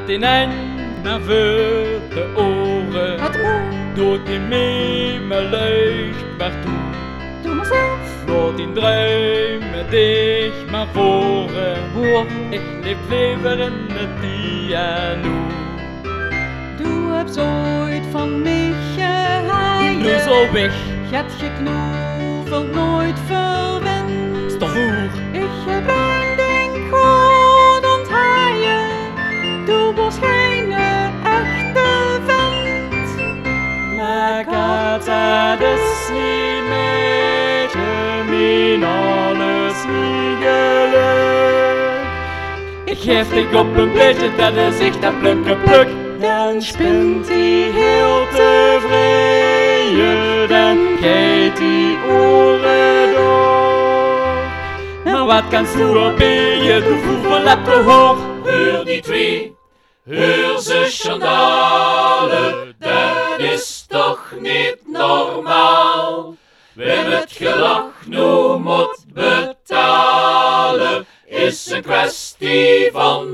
in eind naar voor de oren. Doet die mee me luistbaar toe. Doe maar zelf. Laat die druimen dicht maar voren. Ik leef liever in het piano. Du hebt ooit van mij gehouden. Nu zo weg. Gaat je knoevelt nooit verwend. Stoer. Ik heb een ding goed onthaaien. Du was geen echte vent. Maar gaat is niet met je, min alles niet geluk. Ik geef dik op een beetje, dat is echt dat pluk. Dan spint hij heel tevreden, dan geeft die oren door. Maar wat kan stoer ben je, de voet van lap te hoog. Heur die twee, heur ze schandalen, dat is toch niet normaal. Wie het gelach nu moet betalen, is een kwestie van